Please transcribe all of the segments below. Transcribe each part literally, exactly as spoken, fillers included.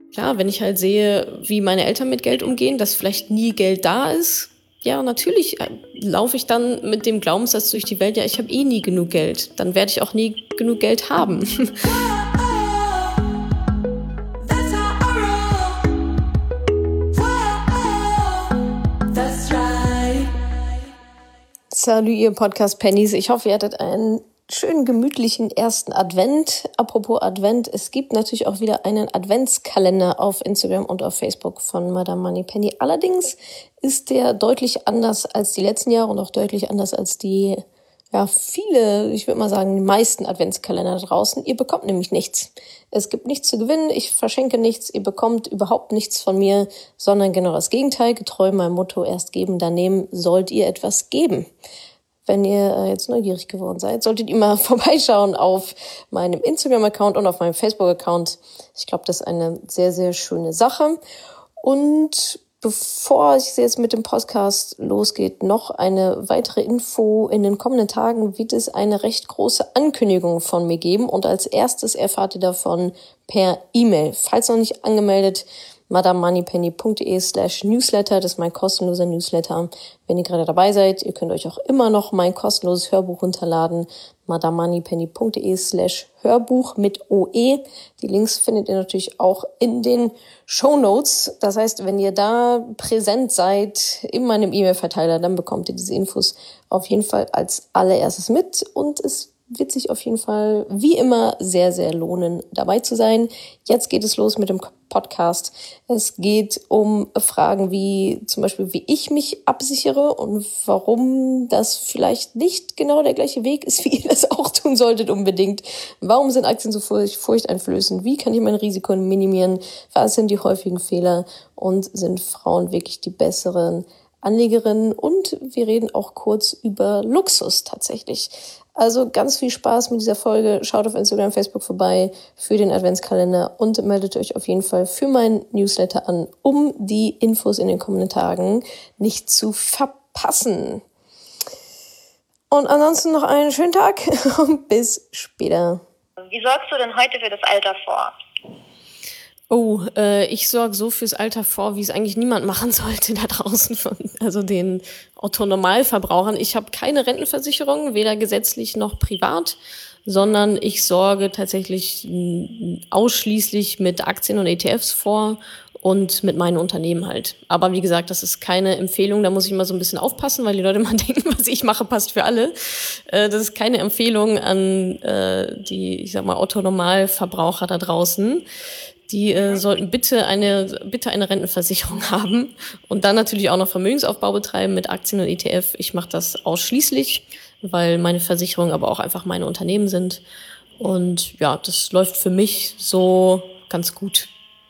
klar, wenn ich halt sehe, wie meine Eltern mit Geld umgehen, dass vielleicht nie Geld da ist, ja, natürlich äh, laufe ich dann mit dem Glaubenssatz durch die Welt, ja, ich habe eh nie genug Geld. Dann werde ich auch nie genug Geld haben. Salut, ihr Podcast-Pennies. Ich hoffe, ihr hattet einen schönen, gemütlichen ersten Advent. Apropos Advent, es gibt natürlich auch wieder einen Adventskalender auf Instagram und auf Facebook von Madame Moneypenny. Allerdings ist der deutlich anders als die letzten Jahre und auch deutlich anders als die, ja, viele, ich würde mal sagen, die meisten Adventskalender da draußen. Ihr bekommt nämlich nichts. Es gibt nichts zu gewinnen, ich verschenke nichts, ihr bekommt überhaupt nichts von mir, sondern genau das Gegenteil. Getreu meinem Motto, erst geben, dann nehmen, sollt ihr etwas geben. Wenn ihr jetzt neugierig geworden seid, solltet ihr mal vorbeischauen auf meinem Instagram-Account und auf meinem Facebook-Account. Ich glaube, das ist eine sehr, sehr schöne Sache. Und bevor es jetzt mit dem Podcast losgeht, noch eine weitere Info. In den kommenden Tagen wird es eine recht große Ankündigung von mir geben. Und als erstes erfahrt ihr davon per E-Mail. Falls noch nicht angemeldet, madamemoneypenny.de slash newsletter, das ist mein kostenloser Newsletter. Wenn ihr gerade dabei seid, ihr könnt euch auch immer noch mein kostenloses Hörbuch runterladen, madamemoneypenny.de slash Hörbuch mit O E. Die Links findet ihr natürlich auch in den Shownotes. Das heißt, wenn ihr da präsent seid in meinem E-Mail-Verteiler, dann bekommt ihr diese Infos auf jeden Fall als allererstes mit und es wird sich auf jeden Fall wie immer sehr, sehr lohnen, dabei zu sein. Jetzt geht es los mit dem Podcast. Es geht um Fragen wie zum Beispiel, wie ich mich absichere und warum das vielleicht nicht genau der gleiche Weg ist, wie ihr das auch tun solltet unbedingt. Warum sind Aktien so furcht, furchteinflößend? Wie kann ich mein Risiko minimieren? Was sind die häufigen Fehler? Und sind Frauen wirklich die besseren Anlegerinnen? Und wir reden auch kurz über Luxus tatsächlich. Also ganz viel Spaß mit dieser Folge. Schaut auf Instagram, Facebook vorbei für den Adventskalender und meldet euch auf jeden Fall für meinen Newsletter an, um die Infos in den kommenden Tagen nicht zu verpassen. Und ansonsten noch einen schönen Tag und bis später. Wie sorgst du denn heute für das Alter vor? Oh, äh, ich sorge so fürs Alter vor, wie es eigentlich niemand machen sollte da draußen, von, also den Otto-Normalverbrauchern. Ich habe keine Rentenversicherung, weder gesetzlich noch privat, sondern ich sorge tatsächlich ausschließlich mit Aktien und E T Fs vor und mit meinen Unternehmen halt. Aber wie gesagt, das ist keine Empfehlung, da muss ich immer so ein bisschen aufpassen, weil die Leute immer denken, was ich mache, passt für alle. Äh, das ist keine Empfehlung an äh, die, ich sag mal, Otto-Normalverbraucher da draußen. Die äh, sollten bitte eine bitte eine Rentenversicherung haben und dann natürlich auch noch Vermögensaufbau betreiben mit Aktien und E T F. Ich mache das ausschließlich, weil meine Versicherungen aber auch einfach meine Unternehmen sind. Und ja, das läuft für mich so ganz gut.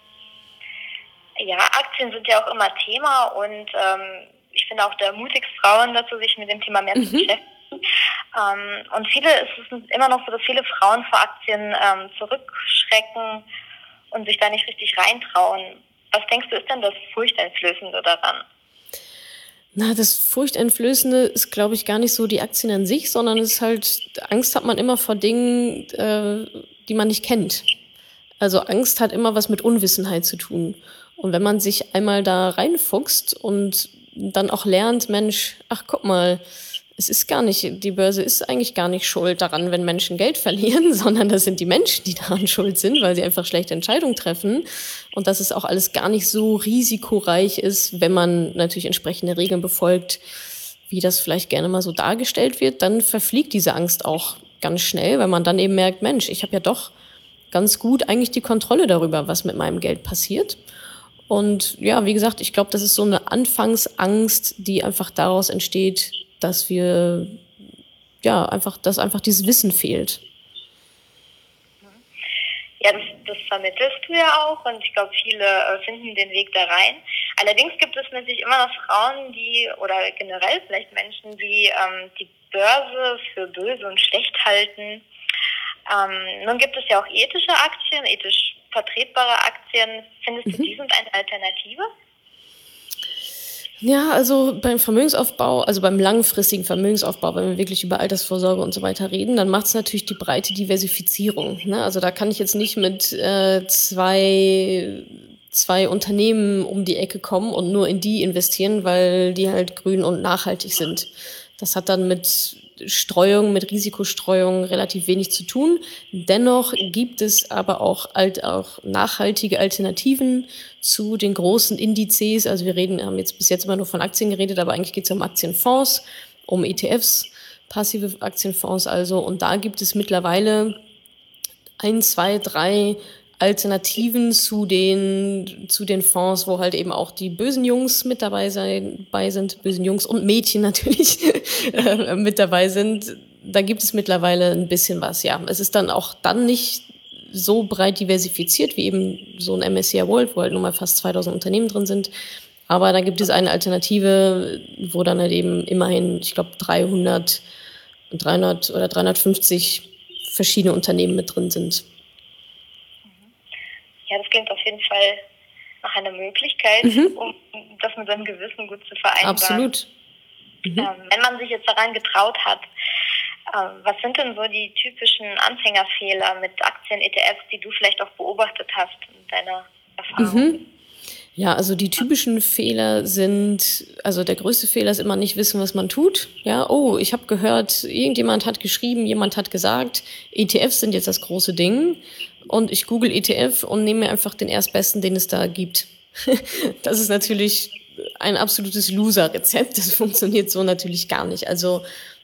Ja, Aktien sind ja auch immer Thema und ähm, ich finde auch der mutigste Frauen dazu, sich mit dem Thema mehr mhm. zu beschäftigen. Ähm, und viele, es ist immer noch so, dass viele Frauen vor Aktien ähm, zurückschrecken und sich da nicht richtig reintrauen. Was denkst du, ist denn das Furchteinflößende daran? Na, das Furchteinflößende ist, glaube ich, gar nicht so die Aktien an sich, sondern es ist halt, Angst hat man immer vor Dingen, äh, die man nicht kennt. Also Angst hat immer was mit Unwissenheit zu tun. Und wenn man sich einmal da reinfuchst und dann auch lernt, Mensch, ach guck mal, es ist gar nicht, die Börse ist eigentlich gar nicht schuld daran, wenn Menschen Geld verlieren, sondern das sind die Menschen, die daran schuld sind, weil sie einfach schlechte Entscheidungen treffen. Und dass es auch alles gar nicht so risikoreich ist, wenn man natürlich entsprechende Regeln befolgt, wie das vielleicht gerne mal so dargestellt wird, dann verfliegt diese Angst auch ganz schnell, weil man dann eben merkt, Mensch, ich habe ja doch ganz gut eigentlich die Kontrolle darüber, was mit meinem Geld passiert. Und ja, wie gesagt, ich glaube, das ist so eine Anfangsangst, die einfach daraus entsteht, dass wir, ja, einfach, dass einfach dieses Wissen fehlt. Ja, das, das vermittelst du ja auch und ich glaube, viele äh, finden den Weg da rein. Allerdings gibt es natürlich immer noch Frauen, die, oder generell vielleicht Menschen, die ähm, die Börse für böse und schlecht halten. Ähm, nun gibt es ja auch ethische Aktien, ethisch vertretbare Aktien. Findest mhm. du, die sind eine Alternative? Ja, also beim Vermögensaufbau, also beim langfristigen Vermögensaufbau, wenn wir wirklich über Altersvorsorge und so weiter reden, dann macht es natürlich die breite Diversifizierung. Ne? Also da kann ich jetzt nicht mit äh, zwei zwei Unternehmen um die Ecke kommen und nur in die investieren, weil die halt grün und nachhaltig sind. Das hat dann mit Streuung, mit Risikostreuung relativ wenig zu tun. Dennoch gibt es aber auch, alt, auch nachhaltige Alternativen zu den großen Indizes. Also wir reden, haben jetzt bis jetzt immer nur von Aktien geredet, aber eigentlich geht es um Aktienfonds, um E T Fs, passive Aktienfonds also. Und da gibt es mittlerweile ein, zwei, drei Alternativen zu den, zu den Fonds, wo halt eben auch die bösen Jungs mit dabei, sein, dabei sind, bösen Jungs und Mädchen natürlich äh, mit dabei sind. Da gibt es mittlerweile ein bisschen was, ja. Es ist dann auch dann nicht so breit diversifiziert wie eben so ein M S C I World, wo halt nur mal fast zweitausend Unternehmen drin sind. Aber da gibt es eine Alternative, wo dann halt eben immerhin, ich glaube, dreihundert, dreihundert oder dreihundertfünfzig verschiedene Unternehmen mit drin sind. Ja, das klingt auf jeden Fall nach einer Möglichkeit, mhm. um das mit seinem Gewissen gut zu vereinbaren. Absolut. Mhm. Ähm, wenn man sich jetzt daran getraut hat, ähm, was sind denn so die typischen Anfängerfehler mit Aktien, E T Fs, die du vielleicht auch beobachtet hast in deiner Erfahrung? Mhm. Ja, also die typischen Fehler sind, also der größte Fehler ist immer nicht wissen, was man tut. Ja, oh, ich habe gehört, irgendjemand hat geschrieben, jemand hat gesagt, E T Fs sind jetzt das große Ding und ich google E T F und nehme mir einfach den erstbesten, den es da gibt. Das ist natürlich ein absolutes Loser-Rezept, das funktioniert so natürlich gar nicht. Also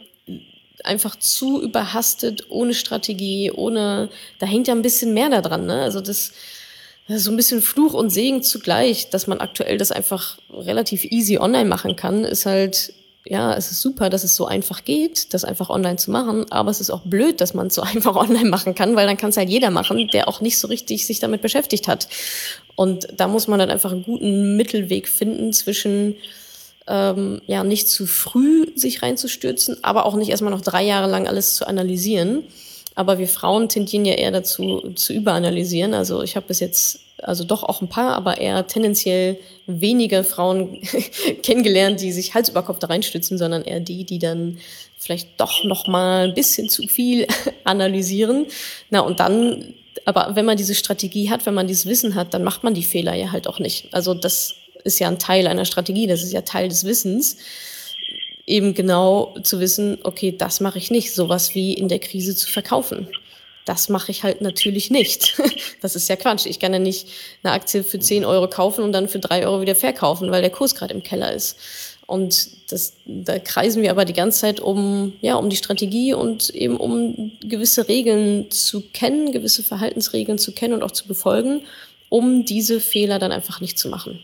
einfach zu überhastet, ohne Strategie, ohne, da hängt ja ein bisschen mehr da dran, ne? Also das Das ist so ein bisschen Fluch und Segen zugleich, dass man aktuell das einfach relativ easy online machen kann, ist halt, ja, es ist super, dass es so einfach geht, das einfach online zu machen, aber es ist auch blöd, dass man es so einfach online machen kann, weil dann kann es halt jeder machen, der auch nicht so richtig sich damit beschäftigt hat. Und da muss man dann einfach einen guten Mittelweg finden zwischen, ähm, ja, nicht zu früh sich reinzustürzen, aber auch nicht erstmal noch drei Jahre lang alles zu analysieren. Aber wir Frauen tendieren ja eher dazu, zu überanalysieren. Also ich habe bis jetzt, also doch auch ein paar, aber eher tendenziell weniger Frauen kennengelernt, die sich Hals über Kopf da reinstützen, sondern eher die, die dann vielleicht doch noch mal ein bisschen zu viel analysieren. Na, und dann, aber wenn man diese Strategie hat, wenn man dieses Wissen hat, dann macht man die Fehler ja halt auch nicht. Also das ist ja ein Teil einer Strategie, das ist ja Teil des Wissens. Eben genau zu wissen, okay, das mache ich nicht, sowas wie in der Krise zu verkaufen. Das mache ich halt natürlich nicht. Das ist ja Quatsch. Ich kann ja nicht eine Aktie für zehn Euro kaufen und dann für drei Euro wieder verkaufen, weil der Kurs gerade im Keller ist. Und das, da kreisen wir aber die ganze Zeit um, ja, um die Strategie und eben um gewisse Regeln zu kennen, gewisse Verhaltensregeln zu kennen und auch zu befolgen, um diese Fehler dann einfach nicht zu machen.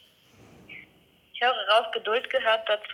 Ich höre raus, Geduld gehört dazu.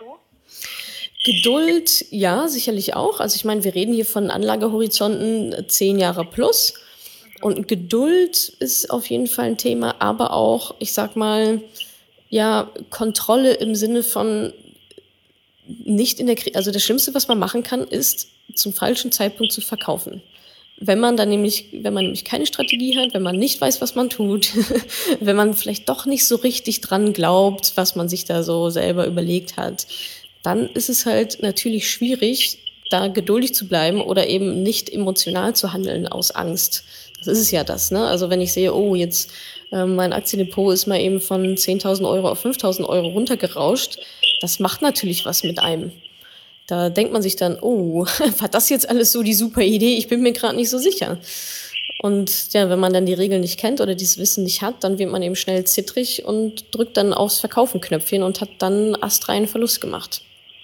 Geduld, ja, sicherlich auch. Also ich meine, wir reden hier von Anlagehorizonten zehn Jahre plus. Und Geduld ist auf jeden Fall ein Thema, aber auch, ich sag mal, ja, Kontrolle im Sinne von nicht in der Krise. Also das Schlimmste, was man machen kann, ist, zum falschen Zeitpunkt zu verkaufen. Wenn man dann nämlich, wenn man nämlich keine Strategie hat, wenn man nicht weiß, was man tut, wenn man vielleicht doch nicht so richtig dran glaubt, was man sich da so selber überlegt hat, dann ist es halt natürlich schwierig, da geduldig zu bleiben oder eben nicht emotional zu handeln aus Angst. Das ist es ja das, ne? Also wenn ich sehe, oh, jetzt äh, mein Aktiendepot ist mal eben von zehntausend Euro auf fünftausend Euro runtergerauscht, das macht natürlich was mit einem. Da denkt man sich dann, oh, war das jetzt alles so die super Idee? Ich bin mir gerade nicht so sicher. Und ja, wenn man dann die Regeln nicht kennt oder dieses Wissen nicht hat, dann wird man eben schnell zittrig und drückt dann aufs Verkaufen-Knöpfchen und hat dann astreinen Verlust gemacht.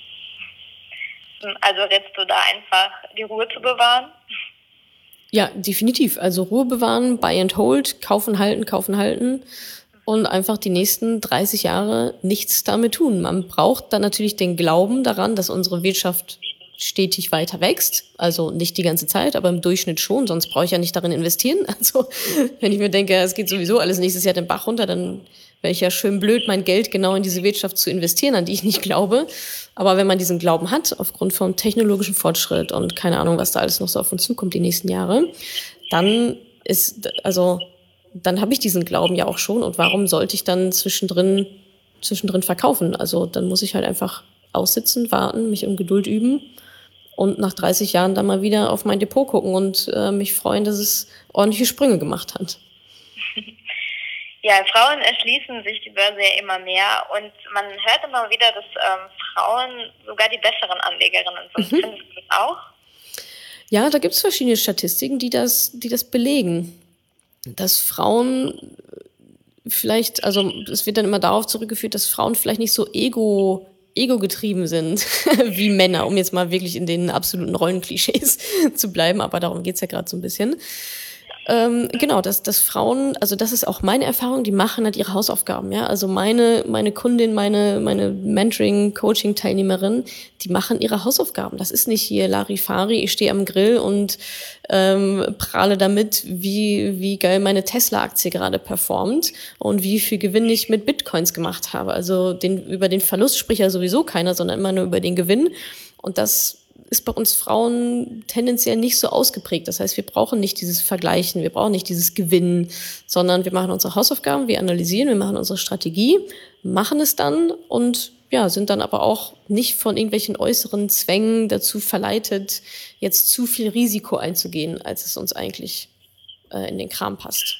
Also rätst du da einfach, die Ruhe zu bewahren? Ja, definitiv. Also Ruhe bewahren, buy and hold, kaufen, halten, kaufen, halten und einfach die nächsten dreißig Jahre nichts damit tun. Man braucht dann natürlich den Glauben daran, dass unsere Wirtschaft stetig weiter wächst. Also nicht die ganze Zeit, aber im Durchschnitt schon, sonst brauche ich ja nicht darin investieren. Also wenn ich mir denke, es geht sowieso alles nächstes Jahr den Bach runter, dann wäre ich ja schön blöd, mein Geld genau in diese Wirtschaft zu investieren, an die ich nicht glaube. Aber wenn man diesen Glauben hat, aufgrund vom technologischen Fortschritt und keine Ahnung, was da alles noch so auf uns zukommt die nächsten Jahre, dann ist, also, dann habe ich diesen Glauben ja auch schon. Und warum sollte ich dann zwischendrin, zwischendrin verkaufen? Also dann muss ich halt einfach aussitzen, warten, mich um Geduld üben und nach dreißig Jahren dann mal wieder auf mein Depot gucken und äh, mich freuen, dass es ordentliche Sprünge gemacht hat. Ja, Frauen erschließen sich die Börse ja immer mehr und man hört immer wieder, dass ähm, Frauen sogar die besseren Anlegerinnen sind. Mhm. Findest du das auch? Ja, da gibt es verschiedene Statistiken, die das, die das belegen. Dass Frauen vielleicht, also es wird dann immer darauf zurückgeführt, dass Frauen vielleicht nicht so ego, ego-getrieben sind wie Männer, um jetzt mal wirklich in den absoluten Rollenklischees zu bleiben, aber darum geht's ja gerade so ein bisschen. Ähm, genau, dass, dass Frauen, also das ist auch meine Erfahrung, die machen halt ihre Hausaufgaben, ja. Also meine, meine Kundin, meine, meine Mentoring, Coaching-Teilnehmerin, die machen ihre Hausaufgaben. Das ist nicht hier Larifari, ich stehe am Grill und ähm, prahle damit, wie, wie geil meine Tesla-Aktie gerade performt und wie viel Gewinn ich mit Bitcoins gemacht habe. Also den, über den Verlust spricht ja sowieso keiner, sondern immer nur über den Gewinn. Und das ist bei uns Frauen tendenziell nicht so ausgeprägt. Das heißt, wir brauchen nicht dieses Vergleichen, wir brauchen nicht dieses Gewinnen, sondern wir machen unsere Hausaufgaben, wir analysieren, wir machen unsere Strategie, machen es dann und ja, sind dann aber auch nicht von irgendwelchen äußeren Zwängen dazu verleitet, jetzt zu viel Risiko einzugehen, als es uns eigentlich äh, in den Kram passt.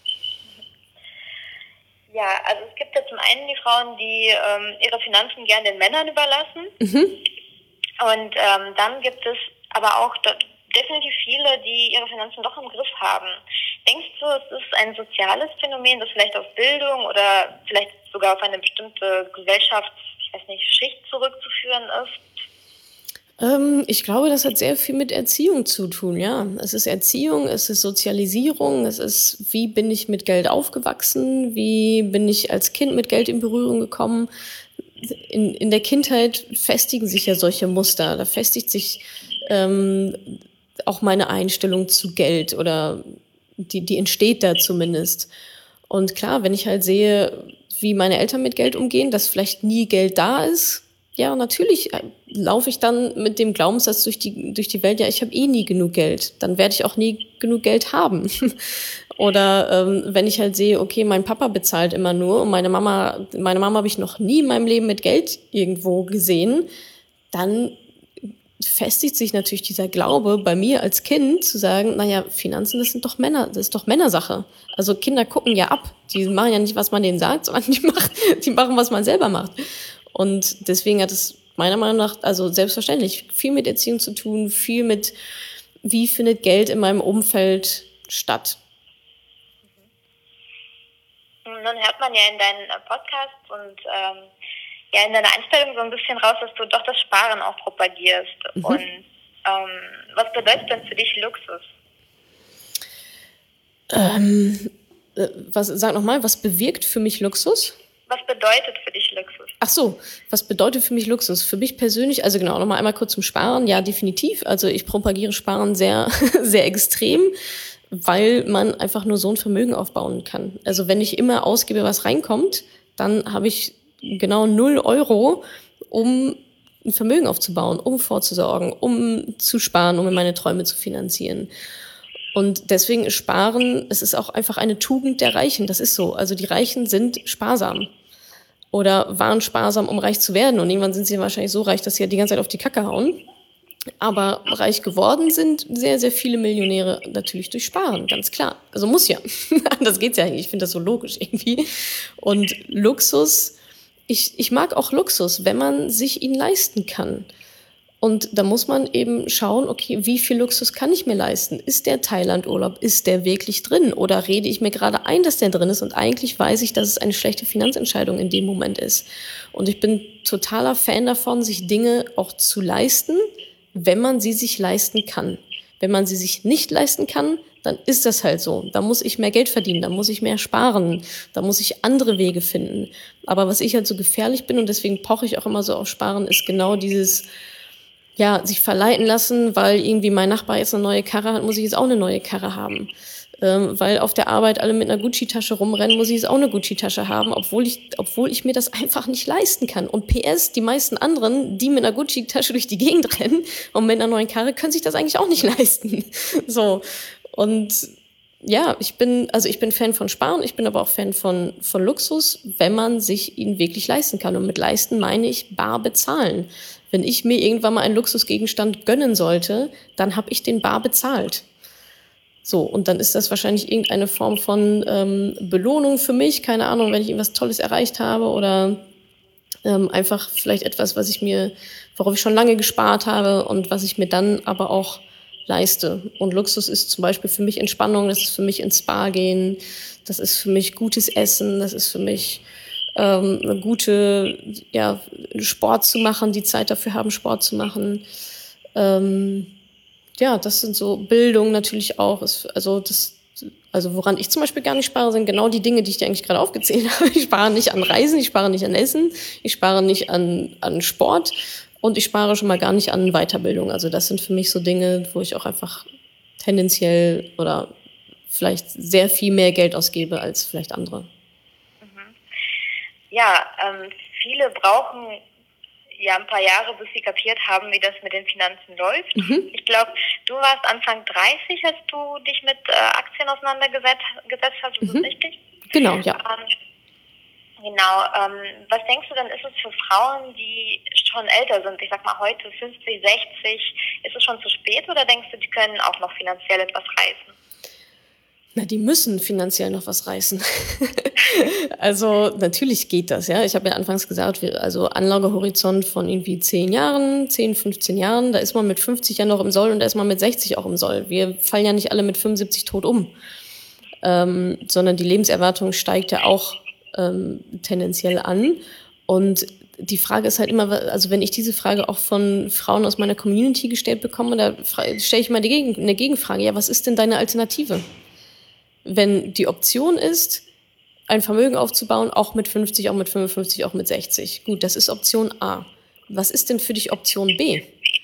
Ja, also es gibt ja zum einen die Frauen, die ähm, ihre Finanzen gern den Männern überlassen. Mhm. Und ähm, dann gibt es aber auch da, definitiv viele, die ihre Finanzen doch im Griff haben. Denkst du, es ist ein soziales Phänomen, das vielleicht auf Bildung oder vielleicht sogar auf eine bestimmte Gesellschafts-, ich weiß nicht, Schicht zurückzuführen ist? Ähm, ich glaube, das hat sehr viel mit Erziehung zu tun, ja. Es ist Erziehung, es ist Sozialisierung, es ist, wie bin ich mit Geld aufgewachsen, wie bin ich als Kind mit Geld in Berührung gekommen. In, in der Kindheit festigen sich ja solche Muster. Da festigt sich ähm, auch meine Einstellung zu Geld oder die, die entsteht da zumindest. Und klar, wenn ich halt sehe, wie meine Eltern mit Geld umgehen, dass vielleicht nie Geld da ist, ja, natürlich laufe ich dann mit dem Glaubenssatz durch die, durch die Welt, ja, ich habe eh nie genug Geld. Dann werde ich auch nie genug Geld haben. Oder ähm, wenn ich halt sehe, okay, mein Papa bezahlt immer nur und meine Mama, meine Mama habe ich noch nie in meinem Leben mit Geld irgendwo gesehen, dann festigt sich natürlich dieser Glaube bei mir als Kind zu sagen, naja, Finanzen, das sind doch Männer, das ist doch Männersache. Also Kinder gucken ja ab. Die machen ja nicht, was man denen sagt, sondern die machen, die machen, was man selber macht. Und deswegen hat es meiner Meinung nach, also selbstverständlich, viel mit Erziehung zu tun, viel mit, wie findet Geld in meinem Umfeld statt. Nun hört man ja in deinen Podcasts und ähm, ja in deiner Einstellung so ein bisschen raus, dass du doch das Sparen auch propagierst. Mhm. Und ähm, was bedeutet denn für dich Luxus? Ähm, was, sag nochmal, was bewirkt für mich Luxus? Was bedeutet für dich Luxus? Ach so, was bedeutet für mich Luxus? Für mich persönlich, also genau, nochmal einmal kurz zum Sparen. Ja, definitiv. Also ich propagiere Sparen sehr, sehr extrem, weil man einfach nur so ein Vermögen aufbauen kann. Also wenn ich immer ausgebe, was reinkommt, dann habe ich genau null Euro, um ein Vermögen aufzubauen, um vorzusorgen, um zu sparen, um meine Träume zu finanzieren. Und deswegen ist Sparen, es ist auch einfach eine Tugend der Reichen, das ist so. Also die Reichen sind sparsam oder waren sparsam, um reich zu werden. Und irgendwann sind sie wahrscheinlich so reich, dass sie ja die ganze Zeit auf die Kacke hauen. Aber reich geworden sind sehr, sehr viele Millionäre natürlich durch Sparen, ganz klar. Also muss ja. Das geht's ja eigentlich. Ich finde das so logisch irgendwie. Und Luxus, ich, ich mag auch Luxus, wenn man sich ihn leisten kann. Und da muss man eben schauen, okay, wie viel Luxus kann ich mir leisten? Ist der Thailand-Urlaub, ist der wirklich drin? Oder rede ich mir gerade ein, dass der drin ist und eigentlich weiß ich, dass es eine schlechte Finanzentscheidung in dem Moment ist. Und ich bin totaler Fan davon, sich Dinge auch zu leisten, wenn man sie sich leisten kann. Wenn man sie sich nicht leisten kann, dann ist das halt so. Da muss ich mehr Geld verdienen, da muss ich mehr sparen, da muss ich andere Wege finden. Aber was ich halt so gefährlich bin und deswegen poche ich auch immer so auf Sparen, ist genau dieses, ja, sich verleiten lassen, weil irgendwie mein Nachbar jetzt eine neue Karre hat, muss ich jetzt auch eine neue Karre haben. Ähm, weil auf der Arbeit alle mit einer Gucci-Tasche rumrennen, muss ich jetzt auch eine Gucci-Tasche haben, obwohl ich, obwohl ich mir das einfach nicht leisten kann. Und P S, die meisten anderen, die mit einer Gucci-Tasche durch die Gegend rennen und mit einer neuen Karre, können sich das eigentlich auch nicht leisten. So. Und ja, ich bin, also ich bin Fan von Sparen, ich bin aber auch Fan von, von Luxus, wenn man sich ihn wirklich leisten kann. Und mit leisten meine ich bar bezahlen. Wenn ich mir irgendwann mal einen Luxusgegenstand gönnen sollte, dann habe ich den bar bezahlt. So, und dann ist das wahrscheinlich irgendeine Form von ähm, Belohnung für mich, keine Ahnung, wenn ich irgendwas Tolles erreicht habe oder ähm, einfach vielleicht etwas, was ich mir, worauf ich schon lange gespart habe und was ich mir dann aber auch leiste. Und Luxus ist zum Beispiel für mich Entspannung, das ist für mich ins Spa gehen, das ist für mich gutes Essen, das ist für mich ähm, eine gute, ja, Sport zu machen, die Zeit dafür haben, Sport zu machen. Ähm, ja, das sind so Bildung natürlich auch. Ist, also das, also woran ich zum Beispiel gar nicht spare, sind genau die Dinge, die ich dir eigentlich gerade aufgezählt habe. Ich spare nicht an Reisen, ich spare nicht an Essen, ich spare nicht an, an Sport und ich spare schon mal gar nicht an Weiterbildung. Also das sind für mich so Dinge, wo ich auch einfach tendenziell oder vielleicht sehr viel mehr Geld ausgebe als vielleicht andere. Mhm. Ja, ähm, viele brauchen ja ein paar Jahre, bis sie kapiert haben, wie das mit den Finanzen läuft. Mhm. Ich glaube, du warst Anfang dreißig, als du dich mit äh, Aktien auseinandergesetzt gesetzt hast. Ist mhm. das richtig? Genau, ja. Ähm, genau. Ähm, was denkst du denn, ist es für Frauen, die schon älter sind, ich sag mal heute fünfzig, sechzig, ist es schon zu spät oder denkst du, die können auch noch finanziell etwas reißen? Na, die müssen finanziell noch was reißen. Also natürlich geht das, ja. Ich habe ja anfangs gesagt, also Anlagehorizont von irgendwie zehn Jahren, zehn, fünfzehn Jahren, da ist man mit fünfzig ja noch im Soll und da ist man mit sechzig auch im Soll. Wir fallen ja nicht alle mit fünfundsiebzig tot um, ähm, sondern die Lebenserwartung steigt ja auch ähm, tendenziell an. Und die Frage ist halt immer, also wenn ich diese Frage auch von Frauen aus meiner Community gestellt bekomme, da stelle ich mal die Gegen- eine Gegenfrage. Ja, was ist denn deine Alternative? Wenn die Option ist, ein Vermögen aufzubauen, auch mit fünfzig, auch mit fünfundfünfzig, auch mit sechzig. Gut, das ist Option A. Was ist denn für dich Option B?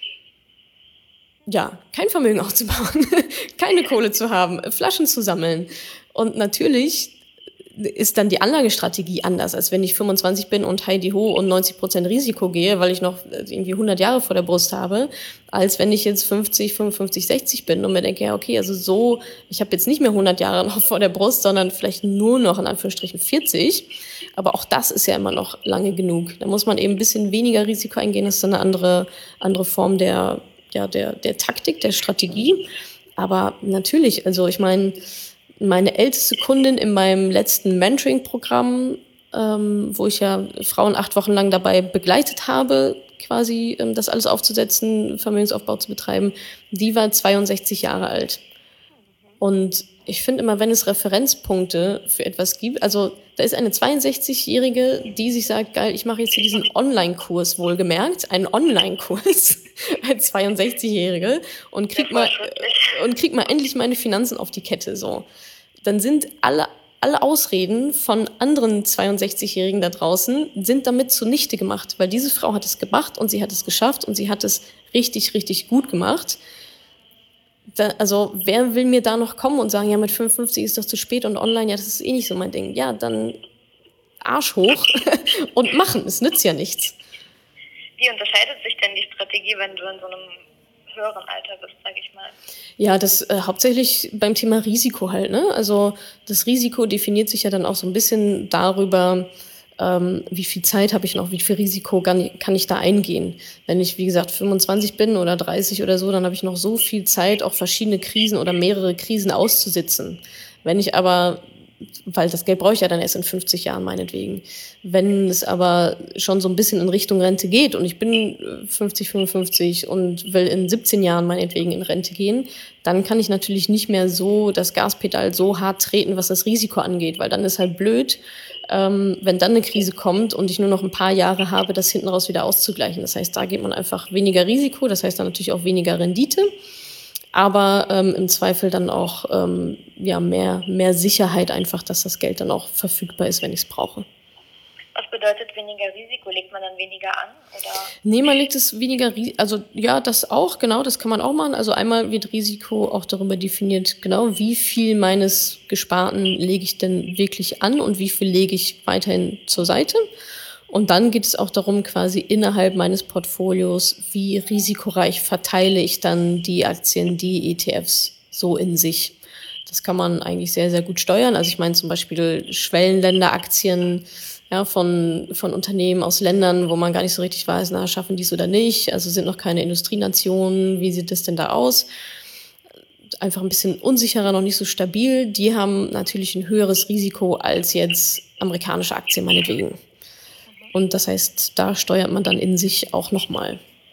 Ja, kein Vermögen aufzubauen, keine Kohle zu haben, Flaschen zu sammeln. Und natürlich ist dann die Anlagestrategie anders, als wenn ich fünfundzwanzig bin und Heidi Ho und neunzig Prozent Risiko gehe, weil ich noch irgendwie hundert Jahre vor der Brust habe, als wenn ich jetzt fünfzig, fünfundfünfzig, sechzig bin und mir denke, ja okay, also so, ich habe jetzt nicht mehr hundert Jahre noch vor der Brust, sondern vielleicht nur noch in Anführungsstrichen vierzig, aber auch das ist ja immer noch lange genug. Da muss man eben ein bisschen weniger Risiko eingehen, das ist eine andere, andere Form der, ja, der, der Taktik, der Strategie, aber natürlich, also ich meine, meine älteste Kundin in meinem letzten Mentoring-Programm, ähm, wo ich ja Frauen acht Wochen lang dabei begleitet habe, quasi ähm, das alles aufzusetzen, Vermögensaufbau zu betreiben, die war zweiundsechzig Jahre alt. Und ich finde immer, wenn es Referenzpunkte für etwas gibt, also da ist eine zweiundsechzigjährige, die sich sagt, geil, ich mache jetzt hier diesen Online-Kurs, wohlgemerkt, einen Online-Kurs als zweiundsechzigjährige und krieg mal und krieg mal endlich meine Finanzen auf die Kette, so. Dann sind alle alle Ausreden von anderen zweiundsechzigjährigen da draußen sind damit zunichte gemacht, weil diese Frau hat es gemacht und sie hat es geschafft und sie hat es richtig, richtig gut gemacht. Da, also wer will mir da noch kommen und sagen, ja, mit fünfundfünfzig ist doch zu spät und online, ja, das ist eh nicht so mein Ding. Ja, dann Arsch hoch und machen, es nützt ja nichts. Wie unterscheidet sich denn die Strategie, wenn du in so einem höheren Alter bist, sag ich mal? Ja, das äh, hauptsächlich beim Thema Risiko halt, ne? Also das Risiko definiert sich ja dann auch so ein bisschen darüber, ähm, wie viel Zeit habe ich noch, wie viel Risiko kann, kann ich da eingehen. Wenn ich, wie gesagt, fünfundzwanzig bin oder dreißig oder so, dann habe ich noch so viel Zeit, auch verschiedene Krisen oder mehrere Krisen auszusitzen. Wenn ich aber, weil das Geld brauche ich ja dann erst in fünfzig Jahren meinetwegen. Wenn es aber schon so ein bisschen in Richtung Rente geht und ich bin fünfzig, fünfundfünfzig und will in siebzehn Jahren meinetwegen in Rente gehen, dann kann ich natürlich nicht mehr so das Gaspedal so hart treten, was das Risiko angeht, weil dann ist halt blöd, ähm, wenn dann eine Krise kommt und ich nur noch ein paar Jahre habe, das hinten raus wieder auszugleichen. Das heißt, da geht man einfach weniger Risiko, das heißt dann natürlich auch weniger Rendite. Aber ähm, im Zweifel dann auch ähm, ja, mehr, mehr Sicherheit einfach, dass das Geld dann auch verfügbar ist, wenn ich es brauche. Was bedeutet weniger Risiko? Legt man dann weniger an? Oder? Nee, man legt es weniger, also ja, das auch, genau, das kann man auch machen. Also einmal wird Risiko auch darüber definiert, genau, wie viel meines Gesparten lege ich denn wirklich an und wie viel lege ich weiterhin zur Seite. Und dann geht es auch darum, quasi innerhalb meines Portfolios, wie risikoreich verteile ich dann die Aktien, die E T Fs so in sich. Das kann man eigentlich sehr, sehr gut steuern. Also ich meine zum Beispiel Schwellenländeraktien, ja, von, von Unternehmen aus Ländern, wo man gar nicht so richtig weiß, na, schaffen die es oder nicht. Also sind noch keine Industrienationen. Wie sieht das denn da aus? einfach ein bisschen unsicherer, noch nicht so stabil, die haben natürlich ein höheres Risiko als jetzt amerikanische Aktien meinetwegen. Und das heißt, da steuert man dann in sich auch nochmal.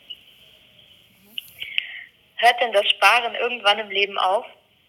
Hört denn das Sparen irgendwann im Leben auf?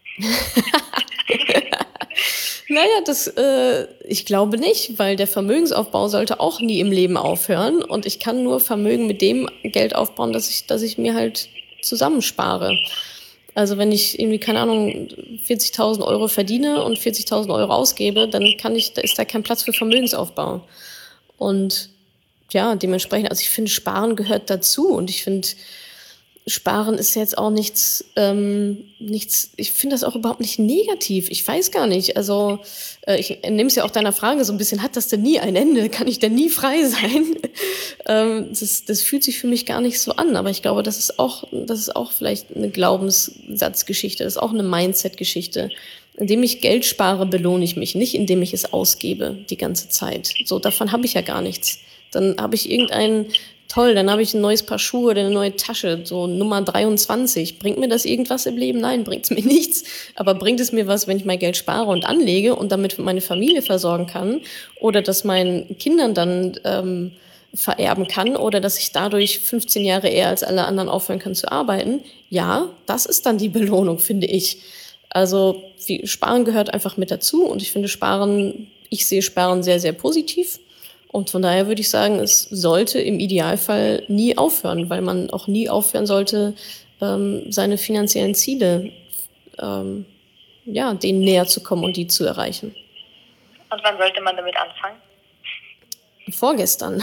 Naja, das, äh, ich glaube nicht, weil der Vermögensaufbau sollte auch nie im Leben aufhören. Und ich kann nur Vermögen mit dem Geld aufbauen, dass ich, dass ich mir halt zusammenspare. Also wenn ich irgendwie, keine Ahnung, vierzigtausend Euro verdiene und vierzigtausend Euro ausgebe, dann kann ich, da ist da kein Platz für Vermögensaufbau. Und ja, dementsprechend, also ich finde, Sparen gehört dazu. Und ich finde, Sparen ist jetzt auch nichts, ähm, nichts, ich finde das auch überhaupt nicht negativ. Ich weiß gar nicht. Also äh, ich nehme es ja auch deiner Frage so ein bisschen, hat das denn nie ein Ende? Kann ich denn nie frei sein? ähm, das, das fühlt sich für mich gar nicht so an. Aber ich glaube, das ist auch, das ist auch vielleicht eine Glaubenssatzgeschichte, das ist auch eine Mindset-Geschichte. Indem ich Geld spare, belohne ich mich, nicht indem ich es ausgebe die ganze Zeit. So, davon habe ich ja gar nichts. Dann habe ich irgendeinen, toll, dann habe ich ein neues Paar Schuhe oder eine neue Tasche, so Nummer dreiundzwanzig. Bringt mir das irgendwas im Leben? Nein, bringt es mir nichts. Aber bringt es mir was, wenn ich mein Geld spare und anlege und damit meine Familie versorgen kann oder das meinen Kindern dann ähm, vererben kann oder dass ich dadurch fünfzehn Jahre eher als alle anderen aufhören kann zu arbeiten? Ja, das ist dann die Belohnung, finde ich. Also wie, Sparen gehört einfach mit dazu und ich finde Sparen, ich sehe Sparen sehr, sehr positiv. Und von daher würde ich sagen, es sollte im Idealfall nie aufhören, weil man auch nie aufhören sollte, ähm, seine finanziellen Ziele, ähm, ja, denen näher zu kommen und die zu erreichen. Und wann sollte man damit anfangen? Vorgestern.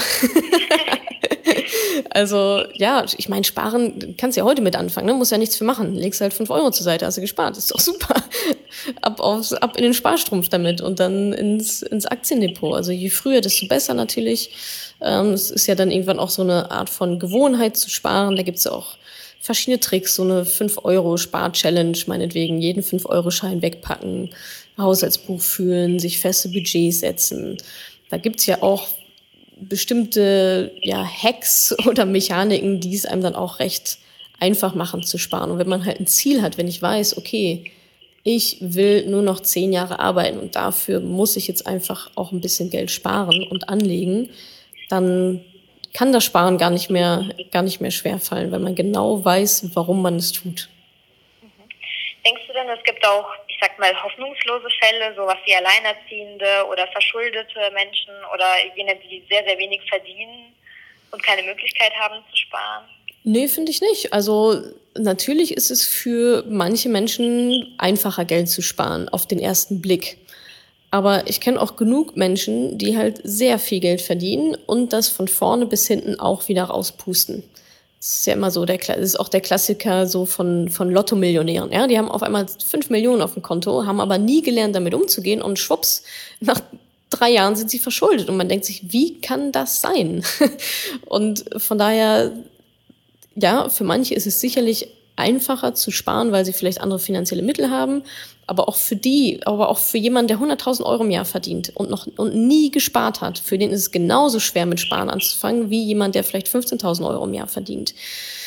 Also, ja, ich meine, sparen kannst du ja heute mit anfangen, ne? Musst ja nichts für machen. Legst halt fünf Euro zur Seite, hast du gespart. Ist doch super. Ab, aufs, ab in den Sparstrumpf damit und dann ins, ins Aktiendepot. Also je früher, desto besser natürlich. Ähm, es ist ja dann irgendwann auch so eine Art von Gewohnheit zu sparen. Da gibt's ja auch verschiedene Tricks, so eine fünf Euro Spar-Challenge, meinetwegen jeden fünf Euro Schein wegpacken, Haushaltsbuch führen, sich feste Budgets setzen. Da gibt's ja auch bestimmte ja, Hacks oder Mechaniken, die es einem dann auch recht einfach machen zu sparen. Und wenn man halt ein Ziel hat, wenn ich weiß, okay, ich will nur noch zehn Jahre arbeiten und dafür muss ich jetzt einfach auch ein bisschen Geld sparen und anlegen, dann kann das Sparen gar nicht mehr, gar nicht mehr schwerfallen, weil man genau weiß, warum man es tut. Denkst du denn, es gibt auch, ich sag mal, hoffnungslose Fälle, sowas wie Alleinerziehende oder verschuldete Menschen oder jene, die sehr, sehr wenig verdienen und keine Möglichkeit haben zu sparen? Nee, finde ich nicht. Also natürlich ist es für manche Menschen einfacher, Geld zu sparen, auf den ersten Blick. Aber ich kenne auch genug Menschen, die halt sehr viel Geld verdienen und das von vorne bis hinten auch wieder rauspusten. Das ist ja immer so, der, das ist auch der Klassiker so von, von Lotto-Millionären. Ja? Die haben auf einmal fünf Millionen auf dem Konto, haben aber nie gelernt, damit umzugehen und schwupps, nach drei Jahren sind sie verschuldet. Und man denkt sich, wie kann das sein? Und von daher, ja, für manche ist es sicherlich einfacher zu sparen, weil sie vielleicht andere finanzielle Mittel haben. Aber auch für die, aber auch für jemanden, der hunderttausend Euro im Jahr verdient und noch und nie gespart hat, für den ist es genauso schwer, mit Sparen anzufangen, wie jemand, der vielleicht fünfzehntausend Euro im Jahr verdient.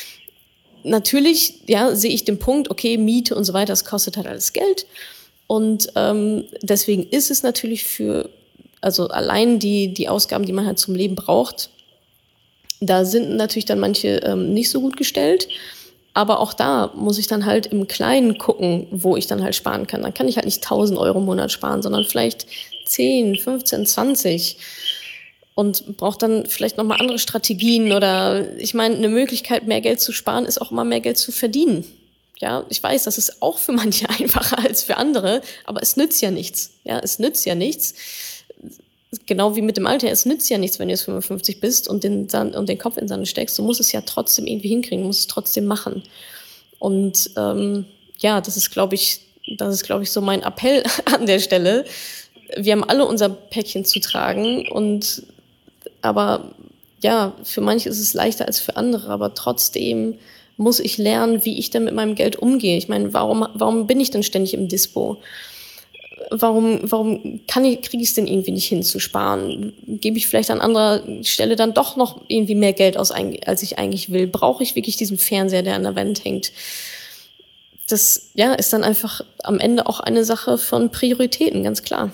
Natürlich, ja, sehe ich den Punkt, okay, Miete und so weiter, das kostet halt alles Geld. Und ähm, deswegen ist es natürlich für, also allein die, die Ausgaben, die man halt zum Leben braucht, da sind natürlich dann manche ähm, nicht so gut gestellt. Aber auch da muss ich dann halt im Kleinen gucken, wo ich dann halt sparen kann. Dann kann ich halt nicht tausend Euro im Monat sparen, sondern vielleicht zehn, fünfzehn, zwanzig. Und brauche dann vielleicht nochmal andere Strategien. Oder ich meine, eine Möglichkeit, mehr Geld zu sparen, ist auch immer mehr Geld zu verdienen. Ja, ich weiß, das ist auch für manche einfacher als für andere, aber es nützt ja nichts. Ja, es nützt ja nichts. Genau wie mit dem Alter, es nützt ja nichts, wenn du jetzt fünfundfünfzig bist und den, Sand, und den Kopf in den Sand steckst. Du musst es ja trotzdem irgendwie hinkriegen, du musst es trotzdem machen. Und ähm, ja, das ist, glaube ich, das ist, glaube ich, so mein Appell an der Stelle. Wir haben alle unser Päckchen zu tragen und aber ja, für manche ist es leichter als für andere, aber trotzdem muss ich lernen, wie ich denn mit meinem Geld umgehe. Ich meine, warum, warum bin ich denn ständig im Dispo? Warum, warum kann ich, kriege ich es denn irgendwie nicht hin zu sparen? Gebe ich vielleicht an anderer Stelle dann doch noch irgendwie mehr Geld aus, als ich eigentlich will? Brauche ich wirklich diesen Fernseher, der an der Wand hängt? das ja ist dann einfach am Ende auch eine Sache von Prioritäten, ganz klar.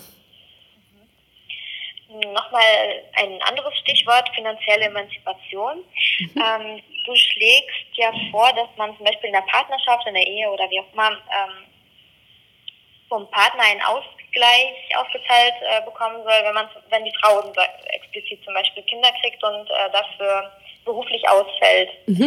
Nochmal ein anderes Stichwort, finanzielle Emanzipation. Mhm. Ähm, du schlägst ja vor, dass man zum Beispiel in der Partnerschaft, in der Ehe oder wie auch immer ähm, vom Partner einen Ausgleich ausgezahlt äh, bekommen soll, wenn man, wenn die Frau explizit zum Beispiel Kinder kriegt und äh, dafür beruflich ausfällt. Mhm.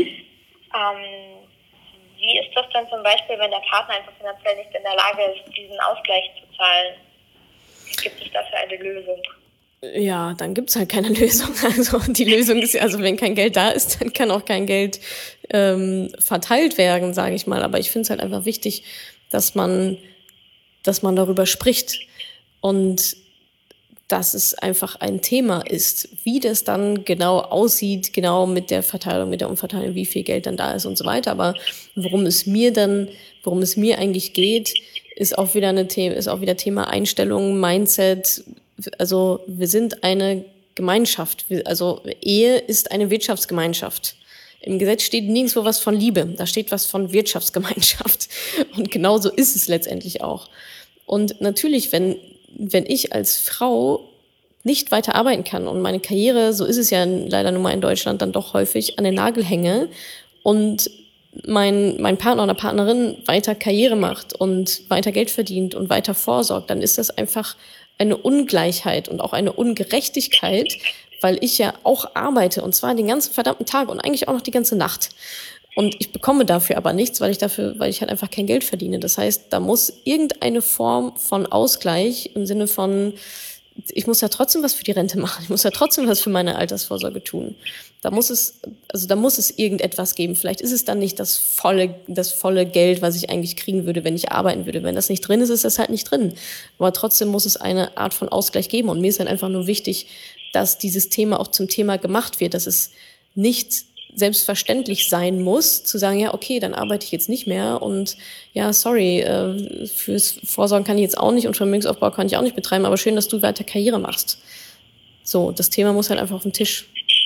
Ähm, wie ist das denn zum Beispiel, wenn der Partner einfach finanziell nicht in der Lage ist, diesen Ausgleich zu zahlen? Gibt es dafür eine Lösung? Ja, dann gibt's halt keine Lösung. Also die Lösung ist ja, also wenn kein Geld da ist, dann kann auch kein Geld ähm, verteilt werden, sage ich mal. Aber ich finde es halt einfach wichtig, dass man, dass man darüber spricht und dass es einfach ein Thema ist, wie das dann genau aussieht, genau mit der Verteilung, mit der Umverteilung, wie viel Geld dann da ist und so weiter. Aber worum es mir dann, worum es mir eigentlich geht, ist auch wieder eine The- ist auch wieder Thema Einstellung, Mindset. Also wir sind eine Gemeinschaft. Also Ehe ist eine Wirtschaftsgemeinschaft. Im Gesetz steht nirgendwo was von Liebe. Da steht was von Wirtschaftsgemeinschaft. Und genauso ist es letztendlich auch. Und natürlich, wenn, wenn ich als Frau nicht weiter arbeiten kann und meine Karriere, so ist es ja leider nun mal in Deutschland dann doch häufig, an den Nagel hänge und mein, mein Partner oder Partnerin weiter Karriere macht und weiter Geld verdient und weiter vorsorgt, dann ist das einfach eine Ungleichheit und auch eine Ungerechtigkeit, weil ich ja auch arbeite und zwar den ganzen verdammten Tag und eigentlich auch noch die ganze Nacht. Und ich bekomme dafür aber nichts, weil ich dafür, weil ich halt einfach kein Geld verdiene. Das heißt, da muss irgendeine Form von Ausgleich im Sinne von, ich muss ja trotzdem was für die Rente machen. Ich muss ja trotzdem was für meine Altersvorsorge tun. Da muss es, also da muss es irgendetwas geben. Vielleicht ist es dann nicht das volle, das volle Geld, was ich eigentlich kriegen würde, wenn ich arbeiten würde. Wenn das nicht drin ist, ist das halt nicht drin. Aber trotzdem muss es eine Art von Ausgleich geben. Und mir ist halt einfach nur wichtig, dass dieses Thema auch zum Thema gemacht wird, dass es nicht selbstverständlich sein muss, zu sagen, ja, okay, dann arbeite ich jetzt nicht mehr und ja, sorry, äh, fürs Vorsorgen kann ich jetzt auch nicht und Vermögensaufbau kann ich auch nicht betreiben, aber schön, dass du weiter Karriere machst. So, das Thema muss halt einfach auf den Tisch.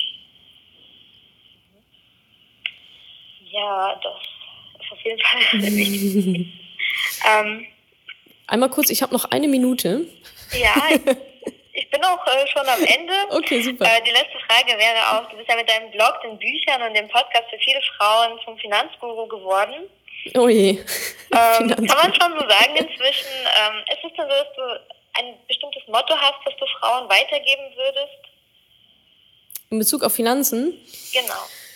Ja, das ist auf jeden Fall sehr wichtig. ähm, Einmal kurz, ich habe noch eine Minute. Ja, ich bin auch äh, schon am Ende. Okay, super. Äh, die letzte Frage wäre auch, du bist ja mit deinem Blog, den Büchern und dem Podcast für viele Frauen zum Finanzguru geworden. Oh je. Ähm, kann man schon so sagen inzwischen. Ähm, ist es denn so, dass du ein bestimmtes Motto hast, das du Frauen weitergeben würdest? In Bezug auf Finanzen? Genau.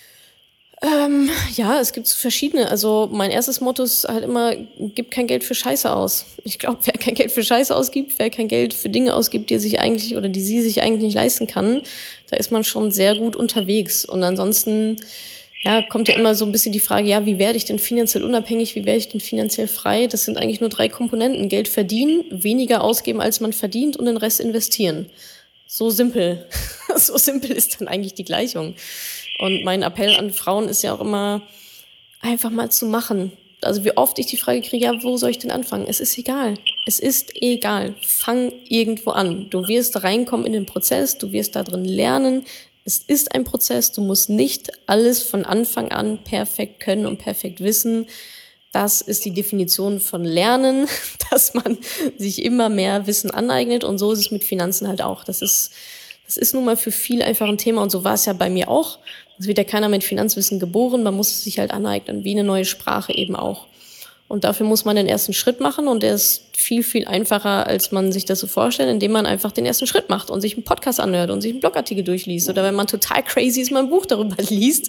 Ähm, ja, es gibt verschiedene. Also mein erstes Motto ist halt immer, gib kein Geld für Scheiße aus. Ich glaube, wer kein Geld für Scheiße ausgibt, wer kein Geld für Dinge ausgibt, die er sich eigentlich oder die sie sich eigentlich nicht leisten kann, da ist man schon sehr gut unterwegs. Und ansonsten, ja, kommt ja immer so ein bisschen die Frage, ja, wie werde ich denn finanziell unabhängig, wie werde ich denn finanziell frei? Das sind eigentlich nur drei Komponenten. Geld verdienen, weniger ausgeben, als man verdient und den Rest investieren. So simpel. So simpel ist dann eigentlich die Gleichung. Und mein Appell an Frauen ist ja auch immer, einfach mal zu machen. Also wie oft ich die Frage kriege, ja, wo soll ich denn anfangen? Es ist egal. Es ist egal. Fang irgendwo an. Du wirst reinkommen in den Prozess, du wirst da drin lernen. Es ist ein Prozess, du musst nicht alles von Anfang an perfekt können und perfekt wissen. Das ist die Definition von Lernen, dass man sich immer mehr Wissen aneignet. Und so ist es mit Finanzen halt auch. Das ist, das ist nun mal für viele einfach ein Thema. Und so war es ja bei mir auch. Es wird ja keiner mit Finanzwissen geboren. Man muss es sich halt aneignen, wie eine neue Sprache eben auch. Und dafür muss man den ersten Schritt machen. Und der ist viel, viel einfacher, als man sich das so vorstellt, indem man einfach den ersten Schritt macht und sich einen Podcast anhört und sich einen Blogartikel durchliest. Oder wenn man total crazy ist, mal ein Buch darüber liest.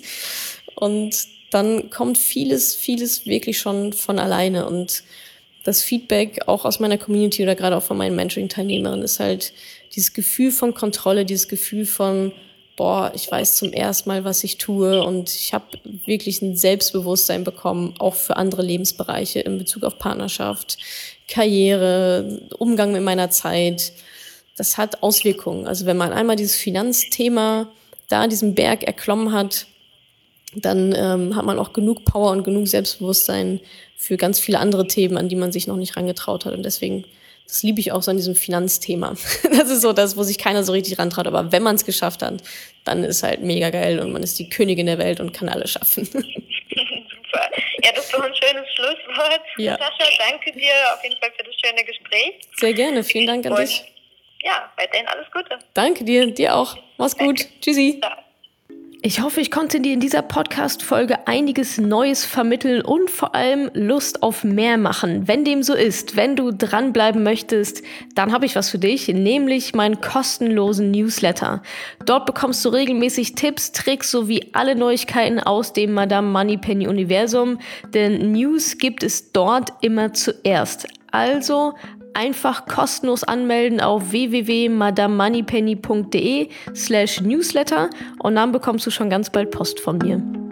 Und dann kommt vieles, vieles wirklich schon von alleine. Und das Feedback auch aus meiner Community oder gerade auch von meinen Mentoring-Teilnehmern ist halt dieses Gefühl von Kontrolle, dieses Gefühl von, boah, ich weiß zum ersten Mal, was ich tue und ich habe wirklich ein Selbstbewusstsein bekommen, auch für andere Lebensbereiche in Bezug auf Partnerschaft, Karriere, Umgang mit meiner Zeit. Das hat Auswirkungen. Also wenn man einmal dieses Finanzthema da, diesen Berg erklommen hat, dann ähm, hat man auch genug Power und genug Selbstbewusstsein für ganz viele andere Themen, an die man sich noch nicht rangetraut hat. Und deswegen, das liebe ich auch so an diesem Finanzthema. Das ist so das, wo sich keiner so richtig rantraut. Aber wenn man es geschafft hat, dann ist halt mega geil und man ist die Königin der Welt und kann alles schaffen. Super. Ja, das ist doch ein schönes Schlusswort. Ja. Natascha, danke dir auf jeden Fall für das schöne Gespräch. Sehr gerne, vielen Dank an Und dich. ja, weiterhin alles Gute. Danke dir, dir auch. Mach's gut. Danke. Tschüssi. Ja. Ich hoffe, ich konnte dir in dieser Podcast-Folge einiges Neues vermitteln und vor allem Lust auf mehr machen. Wenn dem so ist, wenn du dranbleiben möchtest, dann habe ich was für dich, nämlich meinen kostenlosen Newsletter. Dort bekommst du regelmäßig Tipps, Tricks sowie alle Neuigkeiten aus dem Madame Moneypenny Universum, denn News gibt es dort immer zuerst. Also einfach kostenlos anmelden auf w w w punkt madame moneypenny punkt d e slash newsletter und dann bekommst du schon ganz bald Post von mir.